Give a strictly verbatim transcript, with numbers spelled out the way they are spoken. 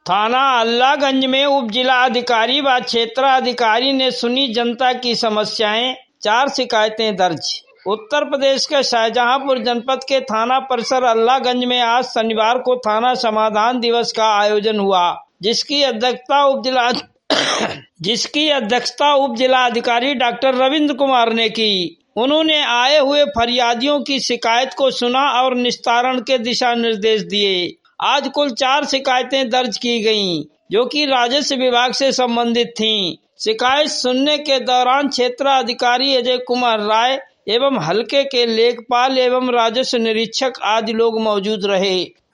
थाना अल्लाहगंज में उप जिला अधिकारी व क्षेत्राधिकारी ने सुनी जनता की समस्याएं, चार शिकायतें दर्ज। उत्तर प्रदेश के शाहजहांपुर जनपद के थाना परिसर अल्लाहगंज में आज शनिवार को थाना समाधान दिवस का आयोजन हुआ, जिसकी अध्यक्षता उप जिला जिसकी अध्यक्षता उप जिला अधिकारी डॉक्टर रविंद्र कुमार ने की। उन्होंने आए हुए फरियादियों की शिकायत को सुना और निस्तारण के दिशा निर्देश दिए। आज कुल चार शिकायतें दर्ज की गईं, जो कि राजस्व विभाग से संबंधित थीं। शिकायत सुनने के दौरान क्षेत्राधिकारी अजय कुमार राय एवं हलके के लेखपाल एवं राजस्व निरीक्षक आदि लोग मौजूद रहे।